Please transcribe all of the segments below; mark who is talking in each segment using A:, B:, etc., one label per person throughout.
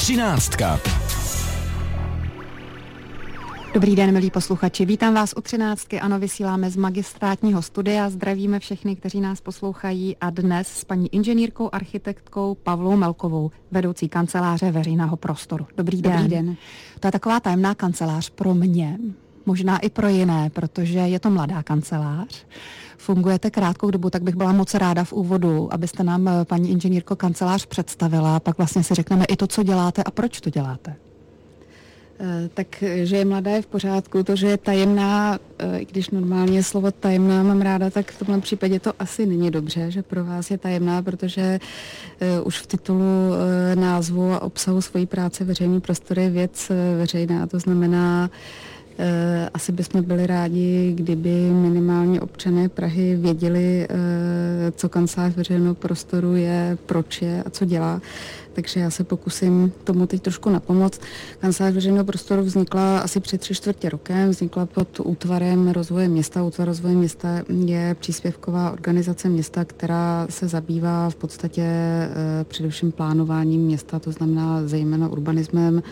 A: Třináctka.
B: Dobrý den, milí posluchači. Vítám vás u 13. Ano, vysíláme z magistrátního studia. Zdravíme všechny, kteří nás poslouchají a dnes s paní inženýrkou, architektkou Pavlou Melkovou, vedoucí kanceláře veřejného prostoru. Dobrý den.
C: Dobrý den.
B: To je taková tajemná kancelář pro mě, možná i pro jiné, protože je to mladá kancelář. Fungujete krátkou dobu, tak bych byla moc ráda v úvodu, abyste nám, paní inženýrko, kancelář představila, pak vlastně si řekneme i to, co děláte a proč to děláte.
C: Tak, že je mladá, je v pořádku. To, že je tajemná, i když normálně slovo tajemná mám ráda, tak v tomhle případě to asi není dobře, že pro vás je tajemná, protože už v titulu názvu a obsahu svojí práce veřejný prostor je věc veřejná. To znamená, asi bychom byli rádi, kdyby minimálně občané Prahy věděli, co kancelář veřejného prostoru je, proč je a co dělá. Takže já se pokusím tomu teď trošku napomoct. Kancelář veřejného prostoru vznikla asi před 3/4 rokem, vznikla pod útvarem rozvoje města. Útvar rozvoje města je příspěvková organizace města, která se zabývá v podstatě především plánováním města, to znamená zejména urbanismem,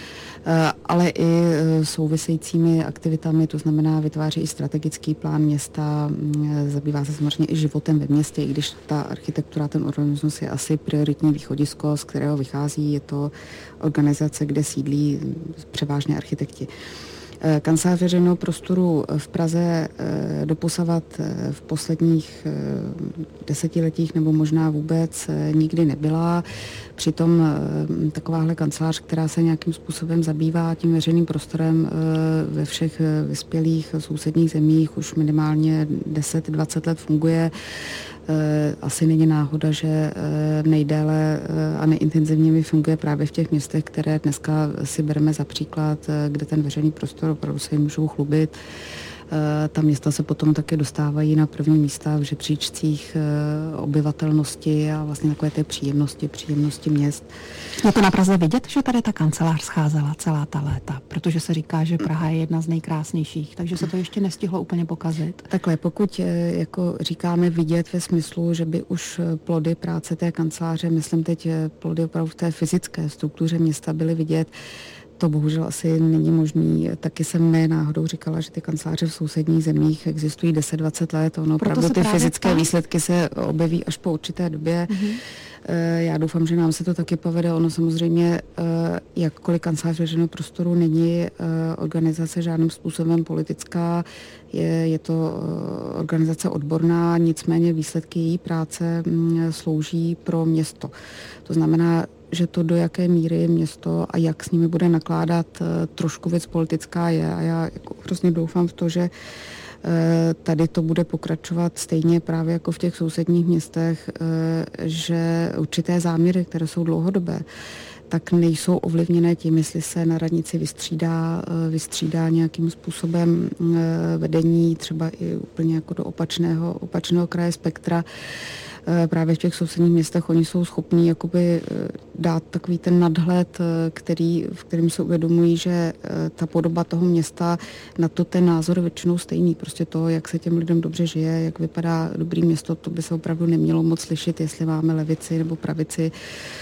C: ale i souvisejícími aktivitami, to znamená vytváří i strategický plán města, zabývá se samozřejmě i životem ve městě, i když ta architektura, ten urbanismus je asi prioritní východisko, z kterého vychází, je to organizace, kde sídlí převážně architekti. Kancelář veřejného prostoru v Praze doposavat v posledních desetiletích nebo možná vůbec nikdy nebyla. Přitom takováhle kancelář, která se nějakým způsobem zabývá tím veřejným prostorem ve všech vyspělých sousedních zemích už minimálně 10-20 let funguje. Asi není náhoda, že nejdéle a nejintenzivněji funguje právě v těch městech, které dneska si bereme za příklad, kde ten veřejný prostor opravdu se jim můžou chlubit. Ta města se potom také dostávají na první místa v žebříčcích obyvatelnosti a vlastně takové té příjemnosti měst.
B: Je to na Praze vidět, že tady ta kancelář scházela celá ta léta, protože se říká, že Praha je jedna z nejkrásnějších, takže se to ještě nestihlo úplně pokazit.
C: Takhle, pokud jako říkáme vidět ve smyslu, že by už plody práce té kanceláře, myslím teď plody opravdu v té fyzické struktuře města byly vidět, to bohužel asi není možný. Taky jsem náhodou říkala, že ty kanceláře v sousedních zemích existují 10-20 let. Ono opravdu ty fyzické výsledky se objeví až po určité době. Mm-hmm. Já doufám, že nám se to taky povede. Ono samozřejmě, jakkoliv kancelář veřejného prostoru není organizace žádným způsobem politická, je to organizace odborná, nicméně výsledky její práce slouží pro město. To znamená, že to, do jaké míry město a jak s nimi bude nakládat, trošku věc politická je. A já jako hrozně doufám v to, že tady to bude pokračovat stejně právě jako v těch sousedních městech, že určité záměry, které jsou dlouhodobé, tak nejsou ovlivněné tím, jestli se na radnici vystřídá nějakým způsobem vedení, třeba i úplně jako do opačného kraje spektra. Právě v těch sousedních městech oni jsou schopní jakoby dát takový ten nadhled, v kterém se uvědomují, že ta podoba toho města, na to ten názor je většinou stejný. Prostě to, jak se těm lidem dobře žije, jak vypadá dobrý město, to by se opravdu nemělo moc slyšet, jestli máme levici nebo pravici.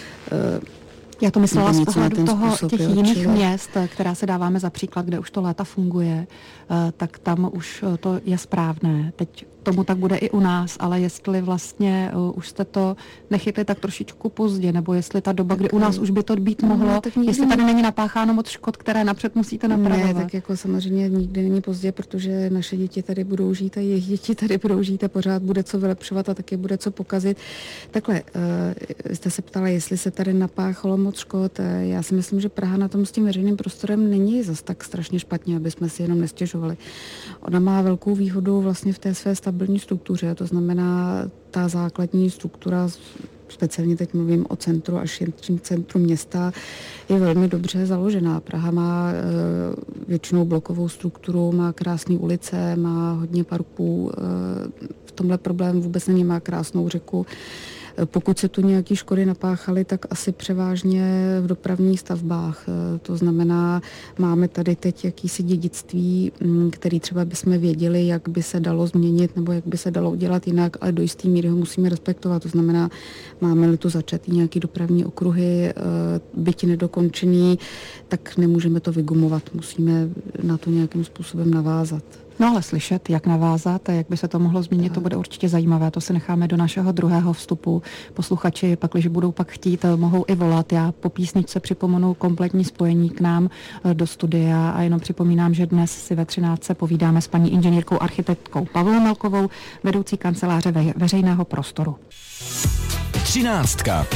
B: Já to myslela z pohledu těch jiných měst, která se dáváme za příklad, kde už to léta funguje, tak tam už to je správné. Teď tomu tak bude i u nás, ale jestli vlastně už jste to nechytli tak trošičku pozdě, nebo jestli ta doba, kdy u nás už by to být mohlo, jestli tady není napácháno moc škod, které napřed musíte napravovat.
C: Ne, tak jako samozřejmě nikdy není pozdě, protože naše děti tady budou žít a jejich děti tady budou žít a pořád bude co vylepšovat a taky bude co pokazit. Takhle, jste se ptala, jestli se tady napáchalo moc škod. Já si myslím, že Praha na tom s tím veřejným prostorem není zas tak strašně špatně, aby jsme si jenom nestěžovali. Ona má velkou výhodu vlastně v té své stabilní struktuře, to znamená ta základní struktura, speciálně teď mluvím o centru a širším centru města, je velmi dobře založená. Praha má většinou blokovou strukturu, má krásné ulice, má hodně parků, v tomhle problém vůbec není, má krásnou řeku. Pokud se tu nějaké škody napáchaly, tak asi převážně v dopravních stavbách. To znamená, máme tady teď jakýsi dědictví, který třeba bychom věděli, jak by se dalo změnit nebo jak by se dalo udělat jinak, ale do jistý míry ho musíme respektovat. To znamená, máme-li tu začatý nějaký dopravní okruhy, byť nedokončený, tak nemůžeme to vygumovat. Musíme na to nějakým způsobem navázat.
B: No ale slyšet, jak navázat a jak by se to mohlo změnit, to bude určitě zajímavé. To si necháme do našeho druhého vstupu. Posluchači, pakliže budou pak chtít, mohou i volat. Já po písničce připomenu kompletní spojení k nám do studia a jenom připomínám, že dnes si ve 13. povídáme s paní inženýrkou architektkou Pavlou Melkovou, vedoucí kanceláře veřejného prostoru.
A: 13.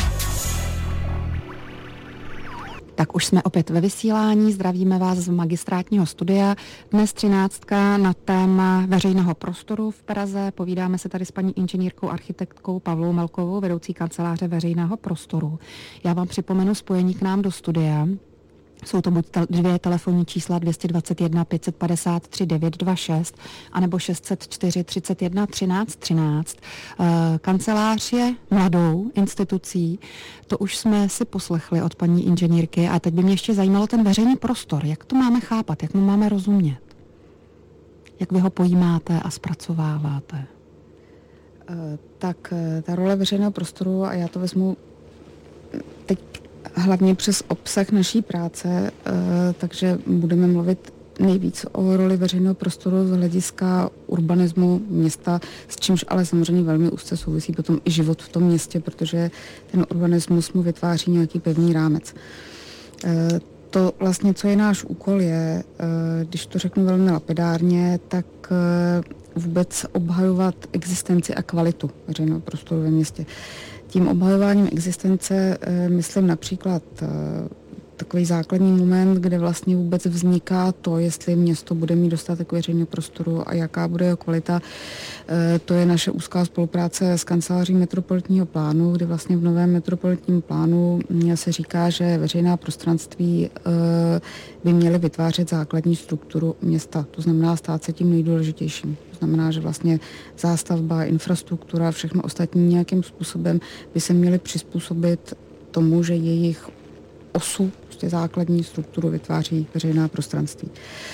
B: Tak už jsme opět ve vysílání, zdravíme vás z magistrátního studia. Dnes 13. na téma veřejného prostoru v Praze. Povídáme se tady s paní inženýrkou architektkou Pavlou Melkovou, vedoucí kanceláře veřejného prostoru. Já vám připomenu spojení k nám do studia. Jsou to buď dvě telefonní čísla 221 553 926 anebo 604 31 13 13. Kancelář je mladou institucí, to už jsme si poslechli od paní inženýrky a teď by mě ještě zajímalo ten veřejný prostor. Jak to máme chápat, jak mu máme rozumět? Jak vy ho pojímáte a zpracováváte?
C: Tak ta role veřejného prostoru, a já to vezmu teď hlavně přes obsah naší práce, takže budeme mluvit nejvíc o roli veřejného prostoru z hlediska urbanismu města, s čímž ale samozřejmě velmi úzce souvisí potom i život v tom městě, protože ten urbanismus mu vytváří nějaký pevný rámec. To vlastně, co je náš úkol, je, když to řeknu velmi lapidárně, tak vůbec obhajovat existenci a kvalitu veřejného prostoru ve městě. Tím obhajováním existence myslím například takový základní moment, kde vlastně vůbec vzniká to, jestli město bude mít dostatek veřejného prostoru a jaká bude jeho kvalita. To je naše úzká spolupráce s kanceláří metropolitního plánu, kdy vlastně v novém metropolitním plánu se říká, že veřejná prostranství by měly vytvářet základní strukturu města. To znamená stát se tím nejdůležitějším. To znamená, že vlastně zástavba, infrastruktura, všechno ostatní nějakým způsobem by se měly přizpůsobit tomu, že jejich osu, prostě základní strukturu vytváří veřejná prostranství.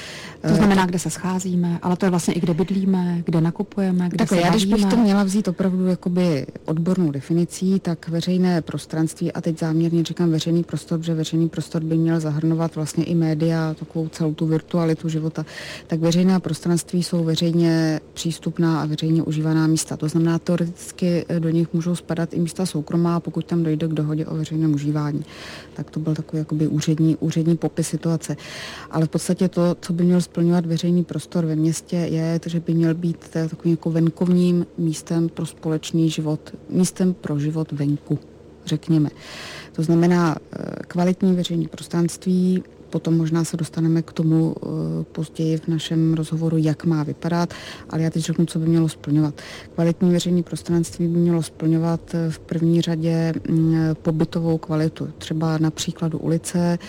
B: To znamená, kde se scházíme, ale to je vlastně i kde bydlíme, kde nakupujeme, kde
C: tak
B: se
C: já,
B: bavíme.
C: Když bych to měla vzít opravdu jakoby odbornou definicí, tak veřejné prostranství, a teď záměrně říkám veřejný prostor, protože veřejný prostor by měl zahrnovat vlastně i média, takovou celou tu virtualitu života, tak veřejná prostranství jsou veřejně přístupná a veřejně užívaná místa. To znamená, teoreticky do nich můžou spadat i místa soukromá, pokud tam dojde k dohodě o veřejném užívání. Tak to byl takový jakoby úřední popis situace. Ale v podstatě to, co by měl splňovat veřejný prostor ve městě, je, že by měl být takovým jako venkovním místem pro společný život, místem pro život venku, řekněme. To znamená kvalitní veřejné prostranství, potom možná se dostaneme k tomu později v našem rozhovoru, jak má vypadat, ale já teď řeknu, co by mělo splňovat. Kvalitní veřejné prostranství by mělo splňovat v první řadě pobytovou kvalitu, třeba na příkladu ulice.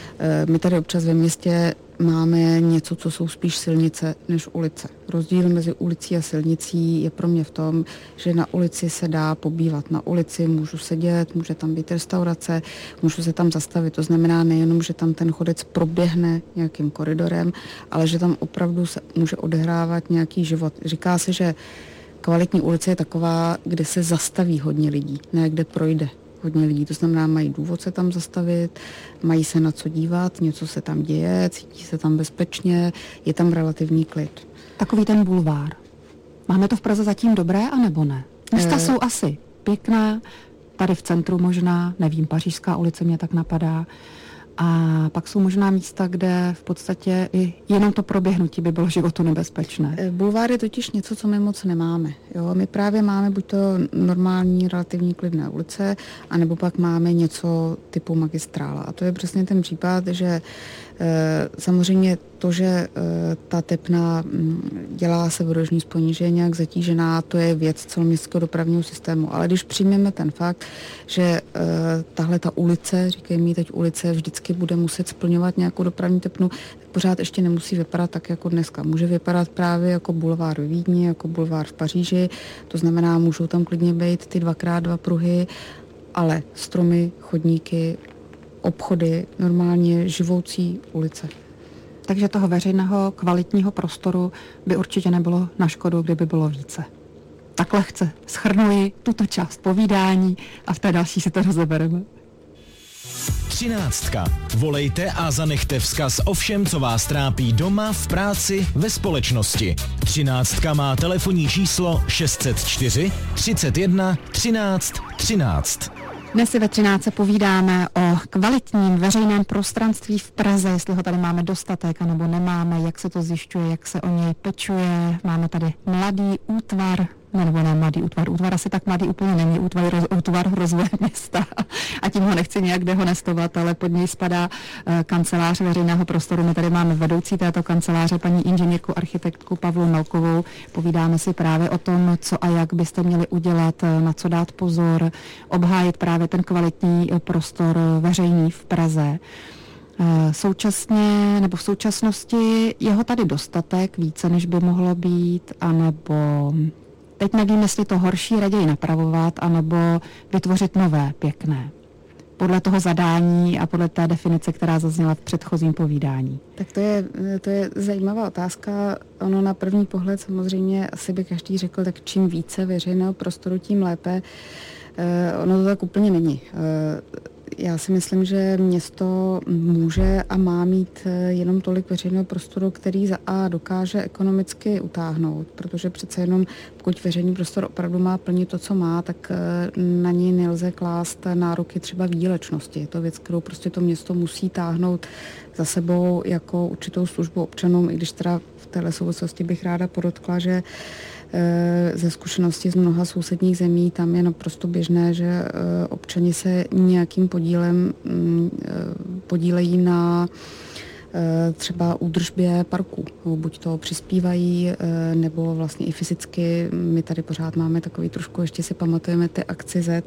C: My tady občas ve městě máme něco, co jsou spíš silnice než ulice. Rozdíl mezi ulicí a silnicí je pro mě v tom, že na ulici se dá pobývat. Na ulici můžu sedět, může tam být restaurace, můžu se tam zastavit. To znamená nejenom, že tam ten chodec proběhne nějakým koridorem, ale že tam opravdu se může odehrávat nějaký život. Říká se, že kvalitní ulice je taková, kde se zastaví hodně lidí, ne kde projde hodně lidí. To znamená, mají důvod se tam zastavit, mají se na co dívat, něco se tam děje, cítí se tam bezpečně, je tam relativní klid.
B: Takový ten bulvár. Máme to v Praze zatím dobré, anebo ne? Města jsou asi pěkná, tady v centru možná, nevím, Pařížská ulice mě tak napadá. A pak jsou možná místa, kde v podstatě i jenom to proběhnutí by bylo životu nebezpečné.
C: Bulvár je totiž něco, co my moc nemáme. Jo? My právě máme buď to normální, relativní klidné ulice, anebo pak máme něco typu magistrála. A to je přesně ten případ, že samozřejmě To, že ta Tepna dělá se vodožní spojení, že je nějak zatížená, to je věc celoměstského dopravního systému. Ale když přijmeme ten fakt, že tahle ta ulice, říkejme jí teď ulice, vždycky bude muset splňovat nějakou dopravní Tepnu, tak pořád ještě nemusí vypadat tak jako dneska. Může vypadat právě jako bulvár ve Vídni, jako bulvár v Paříži, to znamená, můžou tam klidně být ty 2x2 pruhy, ale stromy, chodníky, obchody, normálně živoucí ulice.
B: Takže toho veřejného kvalitního prostoru by určitě nebylo na škodu, kdyby bylo více. Tak lehce shrnuji tuto část povídání a v té další si to rozebereme.
A: 13. Volejte a zanechte vzkaz o všem, co vás trápí doma, v práci, ve společnosti. 13. má telefonní číslo 604 31 13 13.
B: Dnes si ve 13 povídáme o kvalitním veřejném prostranství v Praze, jestli ho tady máme dostatek, anebo nemáme, jak se to zjišťuje, jak se o něj pečuje. Máme tady mladý útvar, nebo ne mladý útvar, útvar asi tak mladý úplně není, útvar rozvoje města a tím ho nechci nějak dehonestovat, ale pod něj spadá kancelář veřejného prostoru. My tady máme vedoucí této kanceláře, paní inženýrku architektku Pavlu Melkovou. Povídáme si právě o tom, co a jak byste měli udělat, na co dát pozor, obhájit právě ten kvalitní prostor veřejný v Praze. Současně, nebo v současnosti je ho tady dostatek, více než by mohlo být, anebo teď nevím, jestli to horší raději napravovat, anebo vytvořit nové, pěkné. Podle toho zadání a podle té definice, která zazněla v předchozím povídání.
C: Tak to je zajímavá otázka. Ono na první pohled samozřejmě asi by každý řekl, tak čím více veřejného prostoru, tím lépe. Ono to tak úplně není. Já si myslím, že město může a má mít jenom tolik veřejného prostoru, který za A dokáže ekonomicky utáhnout, protože přece jenom pokud veřejný prostor opravdu má plnit to, co má, tak na něj nelze klást nároky třeba výdělečnosti. Je to věc, kterou prostě to město musí táhnout za sebou jako určitou službu občanům, i když teda v téhle souvislosti bych ráda podotkla, že ze zkušenosti z mnoha sousedních zemí tam je naprosto běžné, že občani se nějakým podílem podílejí na třeba údržbě parku. Buď to přispívají, nebo vlastně i fyzicky. My tady pořád máme takový trošku, ještě si pamatujeme ty akci Z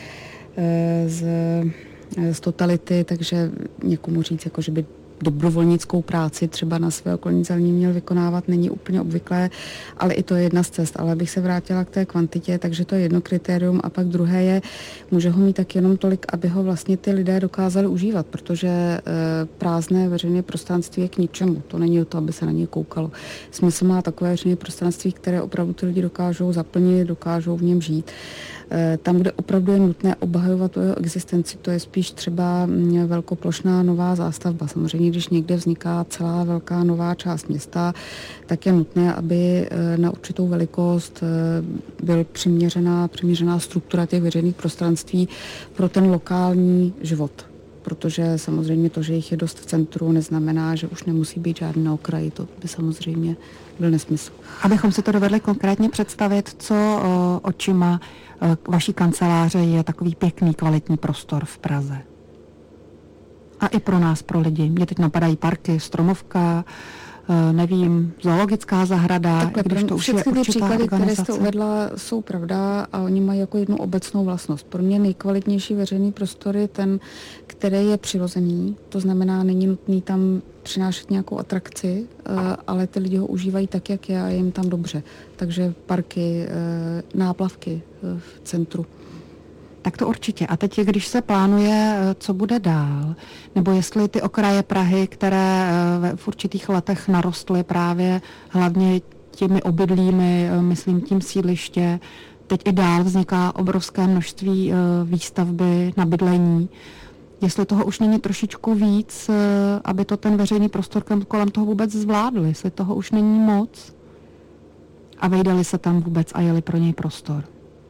C: z totality, takže někomu říct, jako, že by dobrovolnickou práci třeba na své okolní zeleně měl vykonávat, není úplně obvyklé, ale i to je jedna z cest. Ale abych se vrátila k té kvantitě, takže to je jedno kritérium a pak druhé je, může ho mít tak jenom tolik, aby ho vlastně ty lidé dokázali užívat, protože prázdné veřejné prostranství je k ničemu. To není o to, aby se na ně koukalo. Smysl má takové veřejné prostranství, které opravdu ty lidi dokážou zaplnit, dokážou v něm žít. Tam, kde opravdu je nutné obhajovat tu jeho existenci, to je spíš třeba velkoplošná nová zástavba. Samozřejmě, když někde vzniká celá velká nová část města, tak je nutné, aby na určitou velikost byl přiměřená struktura těch veřejných prostranství pro ten lokální život. Protože samozřejmě to, že jich je dost v centru, neznamená, že už nemusí být žádný na okraji. To by samozřejmě byl nesmysl.
B: Abychom si to dovedli konkrétně představit, co očima vaší kanceláře je takový pěkný, kvalitní prostor v Praze. A i pro nás, pro lidi. Mě teď napadají parky, Stromovka, nevím, zoologická zahrada.
C: Takhle, když to všechny ty příklady, které jste uvedla, jsou pravda a oni mají jako jednu obecnou vlastnost. Pro mě nejkvalitnější veřejný prostor je ten, který je přirozený, to znamená, není nutný tam přinášet nějakou atrakci, ale ty lidi ho užívají tak, jak je a je jim tam dobře. Takže parky, náplavky v centru.
B: Tak to určitě. A teď, když se plánuje, co bude dál, nebo jestli ty okraje Prahy, které v určitých letech narostly právě hlavně těmi obydlími, myslím tím sídliště, teď i dál vzniká obrovské množství výstavby na bydlení. Jestli toho už není trošičku víc, aby to ten veřejný prostor kolem toho vůbec zvládl, jestli toho už není moc a vejdali se tam vůbec a jeli pro něj prostor.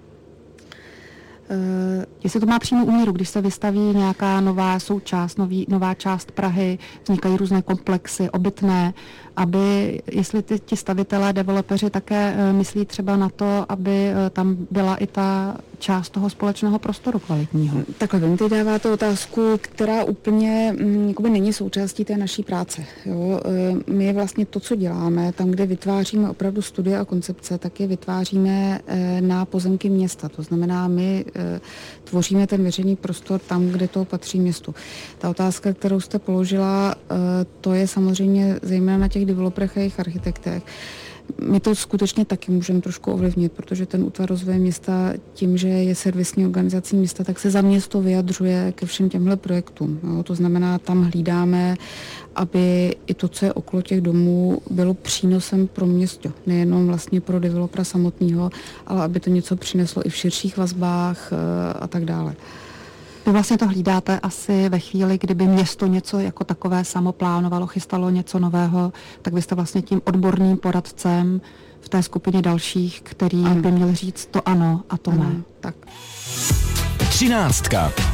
B: Jestli to má přímou úměru, když se vystaví nějaká nová součást, nová část Prahy, vznikají různé komplexy obytné aby, jestli ti stavitelé, developeři také myslí třeba na to, aby tam byla i ta část toho společného prostoru kvalitního.
C: Takhle, vy teď dáváte otázku, která úplně jakoby není součástí té naší práce. Jo? My vlastně to, co děláme, tam, kde vytváříme opravdu studie a koncepce, tak je vytváříme na pozemky města. To znamená, my tvoříme ten veřejný prostor tam, kde to patří městu. Ta otázka, kterou jste položila, to je samozřejmě zejména na těch developerech a jejich architektech. My to skutečně taky můžeme trošku ovlivnit, protože ten útvar rozvoje města tím, že je servisní organizací města, tak se za město vyjadřuje ke všem těmhle projektům. Jo? To znamená, tam hlídáme, aby i to, co je okolo těch domů, bylo přínosem pro město. Nejenom vlastně pro developera samotného, ale aby to něco přineslo i v širších vazbách a tak dále.
B: Vy vlastně to hlídáte asi ve chvíli, kdyby město něco jako takové samo plánovalo, chystalo něco nového, tak vy jste vlastně tím odborným poradcem v té skupině dalších, který by měl říct to ano a to ne.
C: Tak.
A: 13.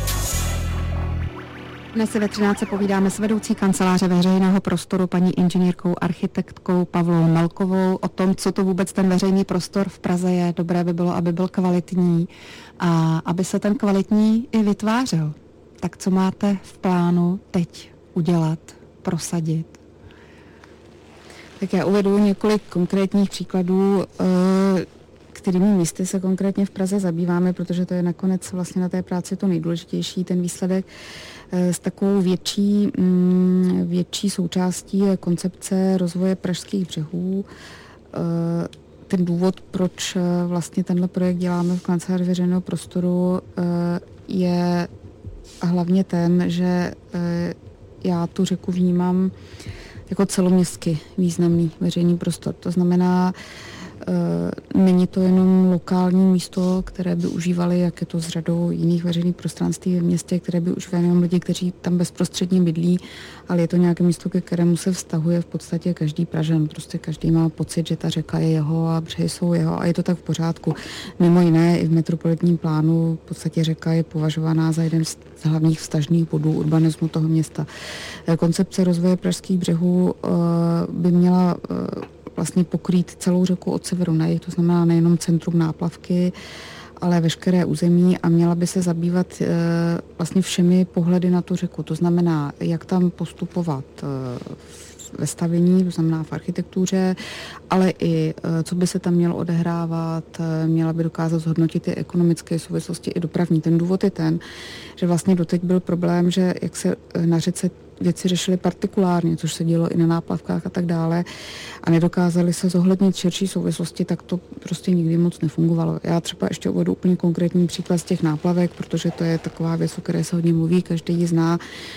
B: Dnes si ve 13. povídáme s vedoucí kanceláře veřejného prostoru paní inženýrkou architektkou Pavlou Melkovou o tom, co to vůbec ten veřejný prostor v Praze je. Dobré by bylo, aby byl kvalitní a aby se ten kvalitní i vytvářel. Tak co máte v plánu teď udělat, prosadit?
C: Tak já uvedu několik konkrétních příkladů, kterými místy se konkrétně v Praze zabýváme, protože to je nakonec vlastně na té práci to nejdůležitější, ten výsledek. S takovou větší součástí je koncepce rozvoje pražských břehů. Ten důvod, proč vlastně tenhle projekt děláme v kanceláři veřejného prostoru, je hlavně ten, že já tu řeku vnímám jako celoměstsky významný veřejný prostor. To znamená, není to jenom lokální místo, které by užívali, jak je to s řadou jiných veřejných prostranství ve městě, které by užívali jenom lidi, kteří tam bezprostředně bydlí, ale je to nějaké místo, ke kterému se vztahuje v podstatě každý Pražan. Prostě každý má pocit, že ta řeka je jeho a břehy jsou jeho a je to tak v pořádku. Mimo jiné i v metropolitním plánu v podstatě řeka je považovaná za jeden z hlavních vztažných bodů urbanismu toho města. Koncepce rozvoje pražských břehů by měla vlastně pokrýt celou řeku od severu na jih, to znamená nejenom centrum náplavky, ale veškeré území a měla by se zabývat vlastně všemi pohledy na tu řeku. To znamená, jak tam postupovat ve stavění, to znamená v architektuře, ale i co by se tam mělo odehrávat, měla by dokázat zhodnotit i ekonomické souvislosti, i dopravní. Ten důvod je ten, že vlastně doteď byl problém, že jak se na řece věci řešily partikulárně, což se dělo i na náplavkách a tak dále, a nedokázali se zohlednit širší souvislosti, tak to prostě nikdy moc nefungovalo. Já třeba ještě uvedu úplně konkrétní příklad z těch náplavek, protože to je taková věc, o které se hodně mluví, každý ji zná.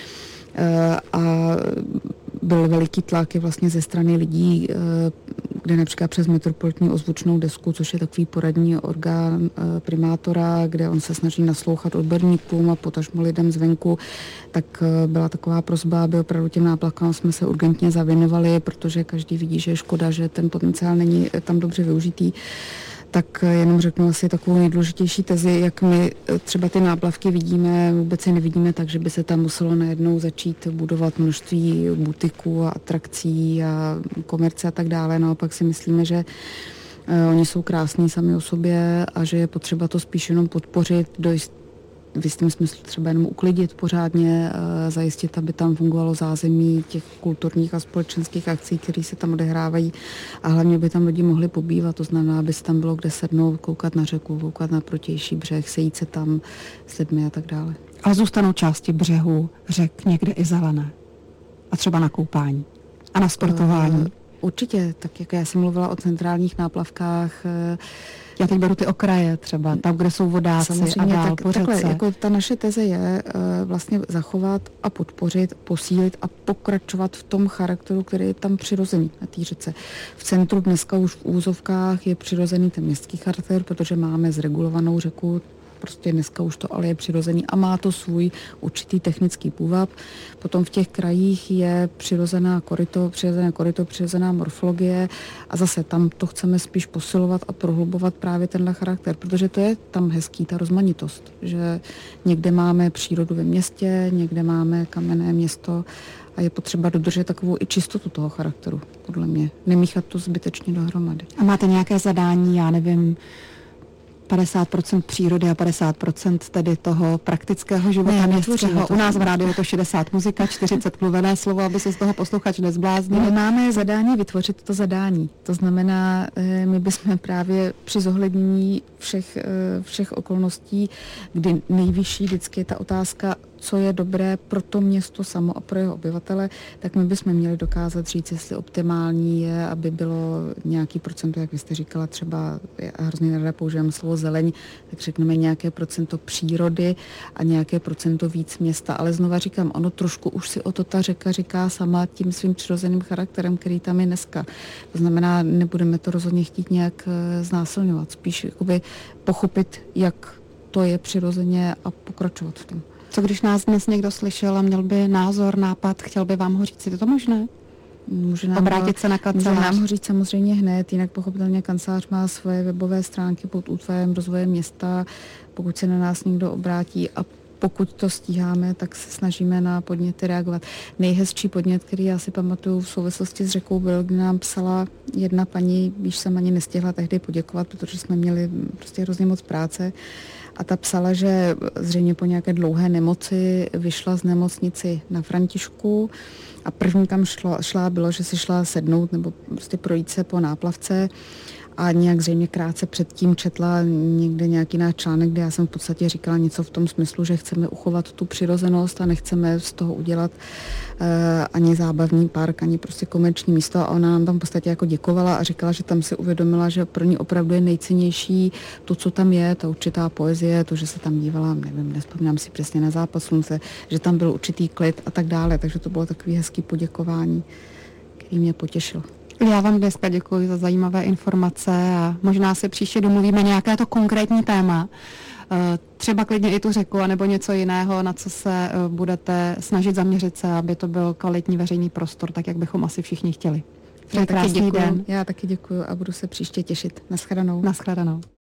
C: A byl veliký tlak i vlastně ze strany lidí, kde například přes metropolitní ozvučnou desku, což je takový poradní orgán primátora, kde on se snaží naslouchat odborníkům a potažmo lidem zvenku, tak byla taková prosba, aby opravdu těm náplavkám jsme se urgentně zavěnovali, protože každý vidí, že je škoda, že ten potenciál není tam dobře využitý. Tak jenom řeknu asi takovou nejdůležitější tezi, jak my třeba ty náplavky vidíme, vůbec se nevidíme tak, že by se tam muselo najednou začít budovat množství butiků a atrakcí a komerce a tak dále. Naopak si myslíme, že oni jsou krásní sami o sobě a že je potřeba to spíš jenom podpořit, v jistém smyslu třeba jenom uklidit pořádně, zajistit, aby tam fungovalo zázemí těch kulturních a společenských akcí, které se tam odehrávají a hlavně by tam lidi mohli pobývat, to znamená, aby se tam bylo kde sednout, koukat na řeku, koukat na protější břeh, sejít se tam s lidmi a tak dále.
B: Ale zůstanou části břehů, řek někde i zelené a třeba na koupání a na sportování.
C: Určitě, tak jak já jsem mluvila o centrálních náplavkách.
B: Já teď beru ty okraje třeba, tam, kde jsou vodáci a dál po řece.
C: Takhle, jako ta naše teze je vlastně zachovat a podpořit, posílit a pokračovat v tom charakteru, který je tam přirozený na té řece. V centru dneska už v úzovkách je přirozený ten městský charakter, protože máme zregulovanou řeku, prostě dneska už to ale je přirozený a má to svůj určitý technický půvab. Potom v těch krajích je přirozené koryto, přirozená morfologie a zase tam to chceme spíš posilovat a prohlubovat právě tenhle charakter, protože to je tam hezký, ta rozmanitost, že někde máme přírodu ve městě, někde máme kamenné město a je potřeba dodržet takovou i čistotu toho charakteru, podle mě. Nemíchat to zbytečně dohromady.
B: A máte nějaké zadání, já nevím, 50% přírody a 50% tedy toho praktického života městského. U nás v rádiu je to 60 muzika, 40 mluvené slovo, aby se z toho posluchač nezbláznil.
C: My máme zadání vytvořit to zadání. To znamená, my bychom právě při zohlednění všech okolností, kdy nejvyšší vždycky je ta otázka, co je dobré pro to město samo a pro jeho obyvatele, tak my bychom měli dokázat říct, jestli optimální je, aby bylo nějaký procento, jak vy jste říkala, třeba, já hrozně nerada používám slovo zeleň, tak řekneme nějaké procento přírody a nějaké procento víc města. Ale znova říkám, ono trošku už si o to ta řeka říká sama tím svým přirozeným charakterem, který tam je dneska. To znamená, nebudeme to rozhodně chtít nějak znásilňovat, spíš jakoby pochopit, jak to je přirozeně a pokračovat v tom.
B: Co když nás dnes někdo slyšel a měl by názor, nápad, chtěl by vám ho říct, je to možné?
C: Může nám
B: obrátit se na kancelář?
C: Může nám ho říct samozřejmě hned, jinak pochopitelně kancelář má svoje webové stránky pod útvarem rozvoje města, pokud se na nás někdo obrátí a pokud to stíháme, tak se snažíme na podněty reagovat. Nejhezčí podnět, který já si pamatuju v souvislosti s řekou, byl, kdy nám psala jedna paní, když jsem ani nestihla tehdy poděkovat, protože jsme měli prostě hrozně moc práce. A ta psala, že zřejmě po nějaké dlouhé nemoci vyšla z nemocnici na Františku a první, kam šla bylo, že si šla sednout nebo prostě projít se po náplavce a nějak zřejmě krátce předtím četla někde nějaký náš článek, kde já jsem v podstatě říkala něco v tom smyslu, že chceme uchovat tu přirozenost a nechceme z toho udělat ani zábavní park, ani prostě komerční místo a ona nám tam v podstatě jako děkovala a říkala, že tam si uvědomila, že pro ní opravdu je nejcennější to, co tam je, ta určitá poezie, to, že se tam dívala, nevím, nespomínám si přesně na západ slunce, že tam byl určitý klid a tak dále, takže to bylo takový hezký poděkování, který mě potěšil.
B: Já vám dneska děkuji za zajímavé informace a možná se příště domluvíme nějaké to konkrétní téma. Třeba klidně i tu řeku, anebo něco jiného, na co se budete snažit zaměřit se, aby to byl kvalitní veřejný prostor, tak jak bychom asi všichni chtěli.
C: Já taky děkuji a budu se příště těšit. Naschledanou.
B: Naschledanou.